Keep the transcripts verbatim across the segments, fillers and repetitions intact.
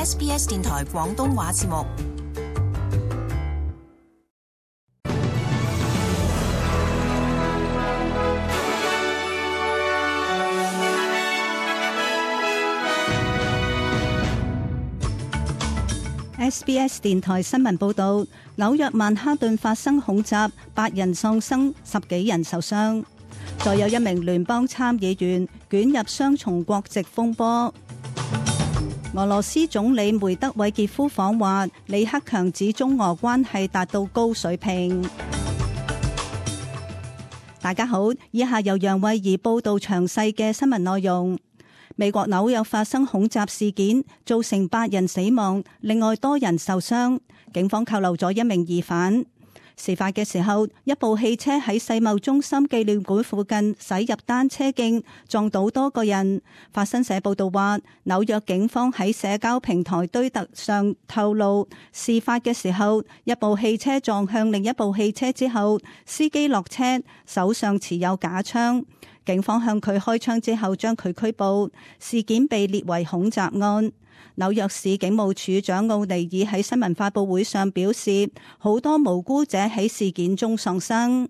S B S 電台廣東話節目。 S B S 電台新聞報道，紐約曼哈頓發生恐襲，八人喪生，十幾人受傷。再有一名聯邦參議員捲入雙重國籍風波。俄羅斯總理梅德韋傑夫訪華，李克強指中俄關係達到高水平。大家好，以下由楊慧儀報道詳細嘅新聞內容。美國紐約發生恐襲事件，造成八人死亡，另外多人受傷。警方扣留咗一名疑犯。事發嘅時候，一部汽車喺世貿中心紀念館附近駛入單車徑，撞到多個人。法新社報道話，紐約警方喺社交平台推特上透露，事發嘅時候，一部汽車撞向另一部汽車之後，司機落車，手上持有假槍。警方向佢開槍之後，將佢拘捕。事件被列為恐襲案。紐約市警務處長奧尼爾喺新聞發佈會上表示，好多無辜者喺事件中喪生。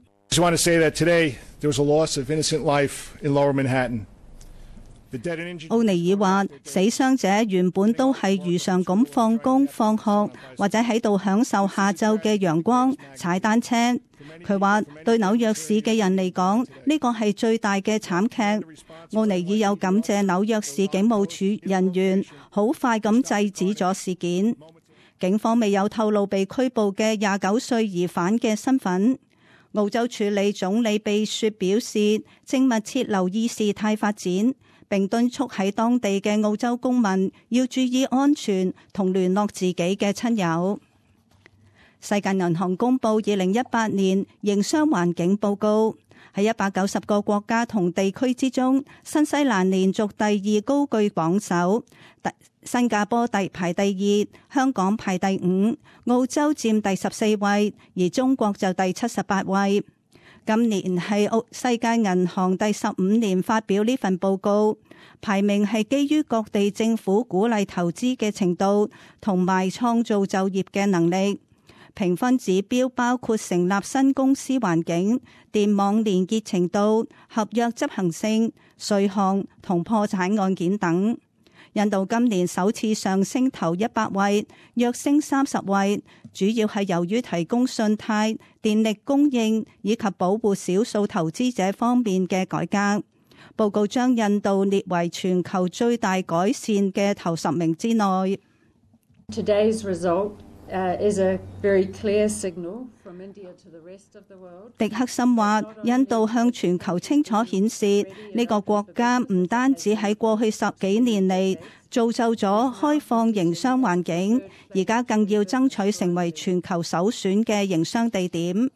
奧尼爾話，死傷者原本都係如常咁放工放學，或者喺度享受下晝嘅陽光踩單車。佢話對紐約市嘅人嚟講，呢個係最大嘅慘劇。奧尼爾又感謝紐約市警務處人員好快咁制止咗事件。警方未有透露被拘捕嘅廿九歲疑犯嘅身份。澳洲處理總理秘書表示，正密切留意事態發展，並敦促喺當地嘅澳洲公民要注意安全同聯絡自己嘅親友。世界銀行公布二零一八年營商環境報告，喺一百九十個國家同地區之中，新西蘭連續第二高居榜首，新加坡第排第二，香港排第五，澳洲佔第十四位，而中國就第七十八位。今年係澳世界銀行第十五年發表呢份報告，排名係基於各地政府鼓勵投資嘅程度同埋創造就業嘅能力。評分指標包括成立新公司環境、電網連結程度、合約執行性、稅項同破產案件等。印度今年首次上升頭一百位，躍升三十位，主要係由於提供信貸、電力供應以及保護少數投資者方面嘅改革。報告將印度列為全球最大改善嘅頭十名之內。 Today's result Uh, is a very clear signal from India to the rest of the world. 迪克森話，印度向全球清楚顯示，呢個國家唔單止喺過去十幾年嚟造就咗開放營商環境，而家更要爭取成為全球首選嘅營商地點。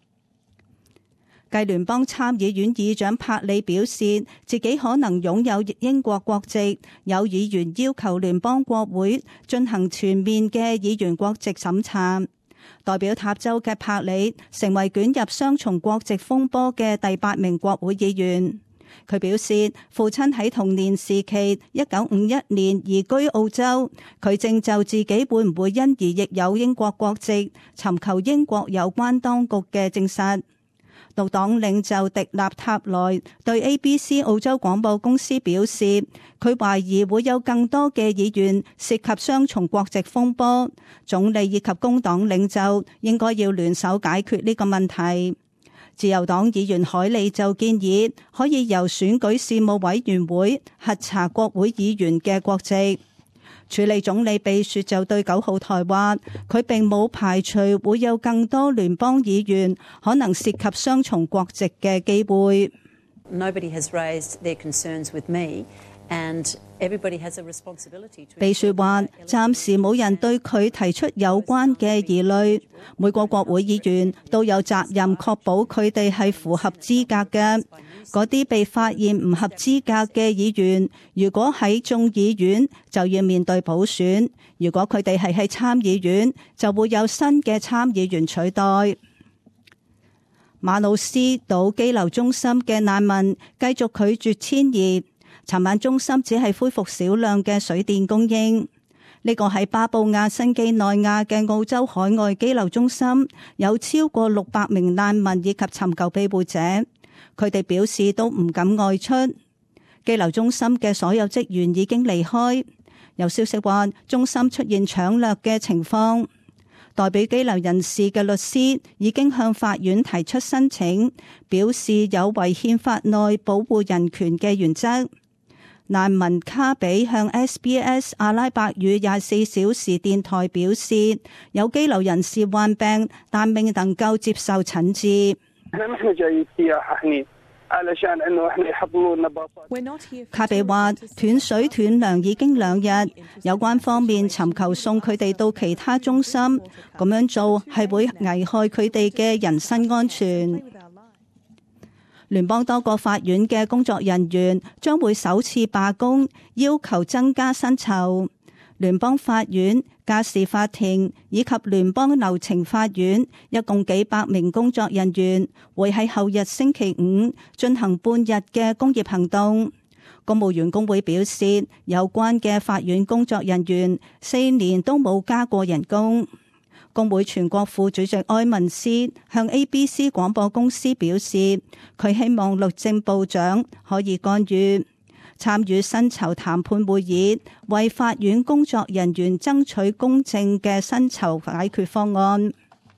繼聯邦參議院議長柏里表示自己可能擁有英國國籍，有議員要求聯邦國會進行全面嘅議員國籍審查。代表塔州嘅柏里成為捲入雙重國籍風波嘅第八名國會議員。佢表示，父親喺童年時期一九五一年移居澳洲，佢正就自己會唔會因而亦有英國國籍，尋求英國有關當局嘅證實。綠黨領袖迪納塔萊對 A B C 澳洲廣播公司表示，佢懷疑會有更多嘅議員涉及雙重國籍風波，總理以及工黨領袖應該要聯手解決呢個問題。自由黨議員海利就建議可以由選舉事務委員會核查國會議員嘅國籍。處理總理秘書就對九號台話，佢並冇排除會有更多聯邦議員可能涉及雙重國籍嘅機會。 Nobody has raised their concerns with me, and everybody has a responsibility to... 秘書話，暫時冇人對佢提出有關嘅疑慮。每個國會議員都有責任確保佢哋係符合資格嘅。嗰啲被發現唔合資格嘅議員，如果喺眾議院就要面對補選；如果佢哋係喺參議院，就會有新嘅參議員取代。馬魯斯島羈留中心嘅難民繼續拒絕遷移。尋晚中心只係恢復少量嘅水電供應。 呢個喺巴布亞新幾內亞嘅澳洲海外羈留中心，有超過六百名難民以及尋求庇護者，佢哋表示都唔敢外出。羈留中心嘅所有職員已經離開。有消息話，中心出現搶掠嘅情況。代表羈留人士嘅律師已經向法院提出申請，表示有違憲法內保護人權嘅原則。難民卡比向 S B S 阿拉伯語廿四小時電台表示，有羈留人士患病，但未能夠接受診治。卡比話斷水斷糧已經兩日，有關方面尋求送佢哋到其他中心，咁樣做係會危害佢哋嘅人身安全。聯邦多個法院嘅工作人員將會首次罷工，要求增加薪酬。聯邦法院、家事法庭以及聯邦流程法院一共幾百名工作人員會喺後日星期五進行半日嘅工業行動。公務員工會表示，有關嘅法院工作人員四年都冇加過人工。工會全國副主席埃文斯向 A B C 廣播公司表示，佢希望律政部長可以干預參與薪酬談判會議，為法院工作人員爭取公正嘅薪酬解決方案。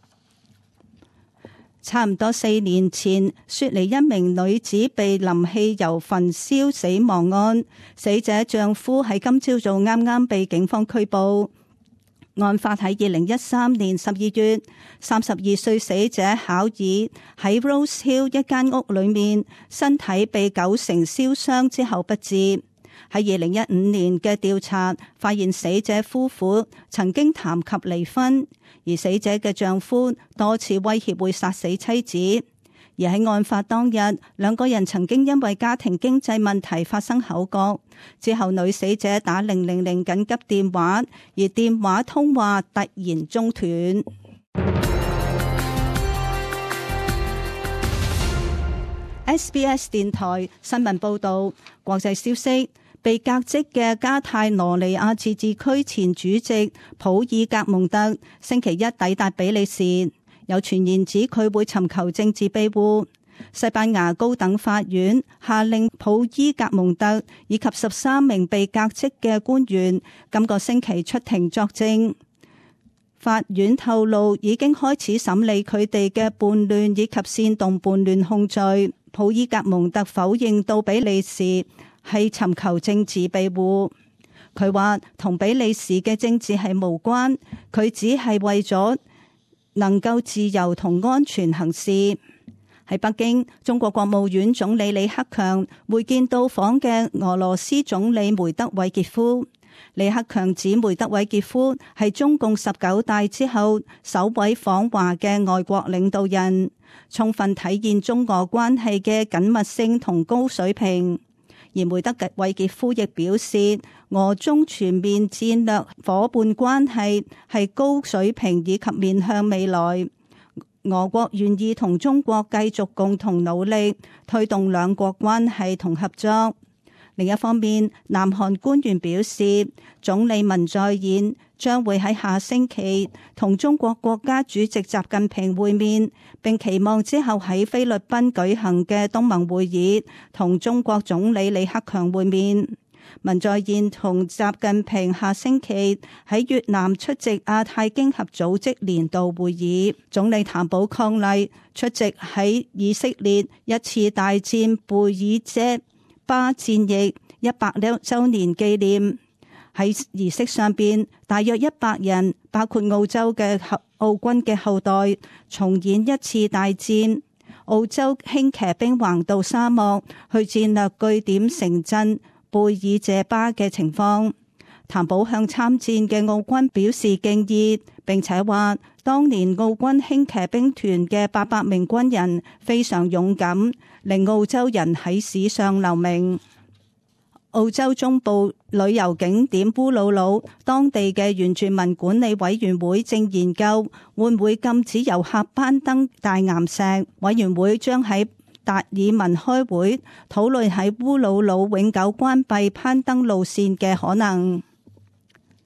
差唔多四年前，雪梨一名女子被淋汽油焚燒死亡案，死者丈夫喺今朝早啱啱被警方拘捕。案發喺二零一三年十二月，三十二歲死者考爾喺 Rose Hill 一間屋裏面，身體被九成燒傷之後不治。喺二零一五年嘅調查發現，死者夫婦曾經談及離婚，而死者嘅丈夫多次威脅會殺死妻子。而喺案發當日，兩個人曾經因為家庭經濟問題發生口角，之後女死者打零零零緊急電話，而電話通話突然中斷。S B S 電台新聞報道，國際消息，被革職嘅加泰羅尼亞自治區前主席普爾格蒙特星期一抵達比利時。有傳言指佢會尋求政治庇護。西班牙高等法院下令普伊格蒙特以及十三名被革職嘅官員今個星期出庭作證。法院透露已經開始審理佢哋嘅叛亂以及煽動叛亂控罪。普伊格蒙特否認到比利時係尋求政治庇護。佢話同比利時嘅政治係無關，佢只係為咗能夠自由同安全行事。喺北京，中國國務院總理李克強會見到訪嘅俄羅斯總理梅德韋傑夫。李克強指梅德韋傑夫係中共十九大之後首位訪華嘅外國領導人，充分體現中俄關係嘅緊密性同高水平。而梅德韋傑夫亦表示，俄中全面戰略夥伴關係係高水平以及面向未來。俄國願意同中國繼續共同努力，推動兩國關係同合作。另一方面，南韓官員表示，總理文在寅將會喺下星期同中國國家主席習近平會面，並期望之後喺菲律賓舉行嘅東盟會議同中國總理李克強會面。文在寅同習近平下星期喺越南出席亞太經合組織年度會議。總理譚寶伉儷出席喺以色列一次大戰貝爾遮巴戰役一百周年紀念。喺儀式上邊，大約一百人，包括澳洲嘅澳軍嘅後代，重演一次大戰。澳洲輕騎兵橫渡沙漠去戰略據點城鎮貝爾謝巴嘅情況。譚寶向參戰嘅澳軍表示敬意，並且話當年澳軍輕騎兵團嘅八百名軍人非常勇敢，令澳洲人喺史上留名。澳洲中部旅遊景點烏魯魯，當地嘅原住民管理委員會正研究會唔會禁止遊客攀登大岩石。委員會將喺達爾文開會，討論喺烏魯魯永久關閉攀登路線嘅可能。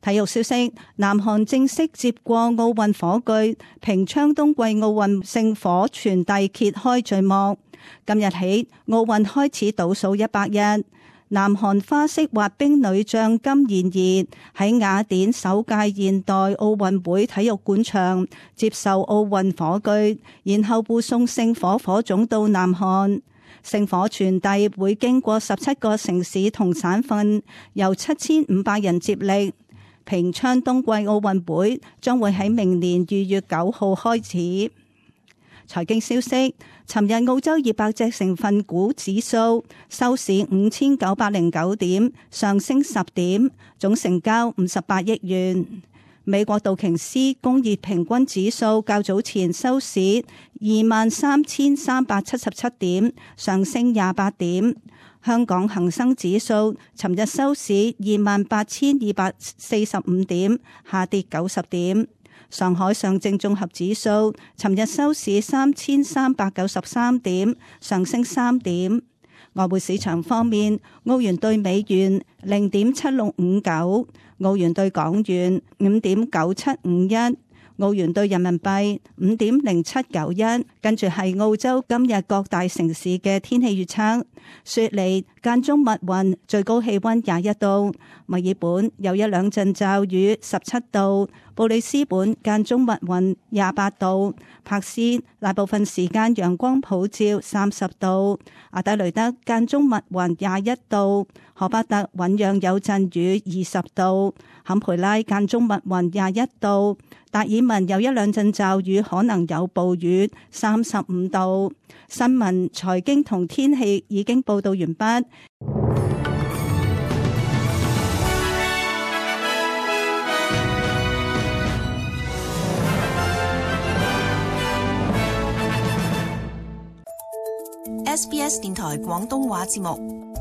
體育消息，南韓正式接過奧運火炬，平昌冬季奧運聖火傳遞揭開序幕。今日起，奧運開始倒數一百日。南韓花式滑冰女將金妍兒喺雅典首屆現代奧運會體育館場接受奧運火炬，然後護送聖火火種到南韓。聖火傳遞會經過十七個城市同省份，由七千五百人接力。平昌冬季奧運會將會喺明年二月九號開始。財經消息，尋日澳洲二百隻成分股指數收市五千九百零九點，上升十點，總成交五十八億元。美國道瓊斯工業平均指數較早前收市二萬三千三百七十七點，上升廿八點。香港恒生指數尋日收市二萬八千二百四十五點，下跌九十點。上海上證綜合指數尋日收市三千三百九十三點，上升三點。外匯市場方面，澳元兌美元零點七六五九，澳元兌港元五點九七五一。澳元兌人民幣五點零七九一，跟住係澳洲今日各大城市嘅天氣預測。雪梨間中密雲，最高氣溫廿一度；墨爾本有一兩陣驟雨，十七度；布里斯本間中密雲，廿八度；柏斯大部分時間陽光普照，三十度；阿德雷德間中密雲，廿一度；荷巴特醞釀有陣雨，二十度；坎培拉間中密雲，廿一度；達爾文有一兩陣驟雨，可能有暴雨，三十五度。新聞、財經同天氣已經報道完畢。 S B S 電台廣東話節目。